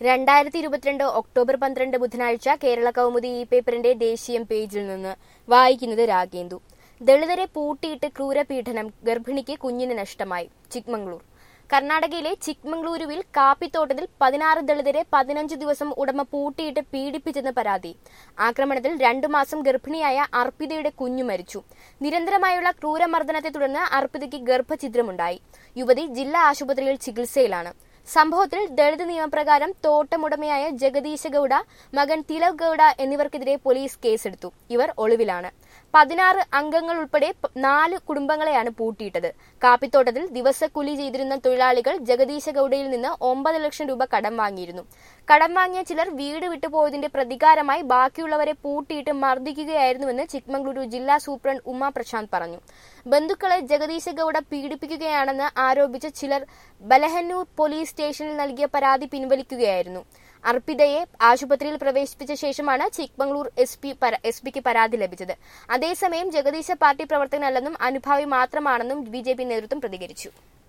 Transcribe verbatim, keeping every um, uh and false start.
രണ്ടായിരത്തി ഇരുപത്തിരണ്ട് ഒക്ടോബർ പന്ത്രണ്ട് ബുധനാഴ്ച കേരള കൗമുദി ഇ പേപ്പറിന്റെ ദേശീയം പേജിൽ നിന്ന് വായിക്കുന്നത് രാഗേന്ദു. ദളിതരെ പൂട്ടിയിട്ട് ക്രൂരപീഡനം, ഗർഭിണിക്ക് കുഞ്ഞിന് നഷ്ടമായി. ചിക്മംഗ്ലൂർ. കർണാടകയിലെ ചിക്മംഗ്ലൂരുവിൽ കാപ്പിത്തോട്ടത്തിൽ പതിനാറ് ദളിതരെ പതിനഞ്ച് ദിവസം ഉടമ പൂട്ടിയിട്ട് പീഡിപ്പിച്ചെന്ന് പരാതി. ആക്രമണത്തിൽ രണ്ടു മാസം ഗർഭിണിയായ അർപ്പിതയുടെ കുഞ്ഞു മരിച്ചു. നിരന്തരമായുള്ള ക്രൂരമർദ്ദനത്തെ തുടർന്ന് അർപ്പിതയ്ക്ക് ഗർഭഛിദ്രമുണ്ടായി. യുവതി ജില്ലാ ആശുപത്രിയിൽ ചികിത്സയിലാണ്. സംഭവത്തിൽ ദളിത് നിയമപ്രകാരം തോട്ടമുടമയായ ജഗദീശ ഗൌഡ, മകൻ തിലക് ഗൌഡ എന്നിവർക്കെതിരെ പോലീസ് കേസെടുത്തു. ഇവർ ഒളിവിലാണ്. പതിനാറ് അംഗങ്ങൾ ഉൾപ്പെടെ നാല് കുടുംബങ്ങളെയാണ് പൂട്ടിയിട്ടത്. കാപ്പിത്തോട്ടത്തിൽ ദിവസക്കൂലി ചെയ്തിരുന്ന തൊഴിലാളികൾ ജഗദീശ ഗൌഡയിൽ നിന്ന് ഒമ്പത് ലക്ഷം രൂപ കടം വാങ്ങിയിരുന്നു. കടം വാങ്ങിയ ചിലർ വീട് വിട്ടുപോയതിന്റെ പ്രതികാരമായി ബാക്കിയുള്ളവരെ പൂട്ടിയിട്ട് മർദ്ദിക്കുകയായിരുന്നുവെന്ന് ചിക്മംഗ്ലൂരു ജില്ലാ സൂപ്രണ്ട് ഉമ പ്രശാന്ത് പറഞ്ഞു. ബന്ധുക്കളെ ജഗദീശ ഗൌഡ പീഡിപ്പിക്കുകയാണെന്ന് ആരോപിച്ച് ചിലർ ബലഹന്നൂർ പോലീസ് സ്റ്റേഷനിൽ നൽകിയ പരാതി പിൻവലിക്കുകയായിരുന്നു. അർപ്പിതയെ ആശുപത്രിയിൽ പ്രവേശിപ്പിച്ച ശേഷമാണ് ചിക്മംഗ്ലൂർ എസ് പി എസ് പിക്ക് പരാതി ലഭിച്ചത്. അതേസമയം ജഗദീശ പാർട്ടി പ്രവർത്തകനല്ലെന്നും അനുഭാവി മാത്രമാണെന്നും ബി ജെ പി നേതൃത്വം പ്രതികരിച്ചു.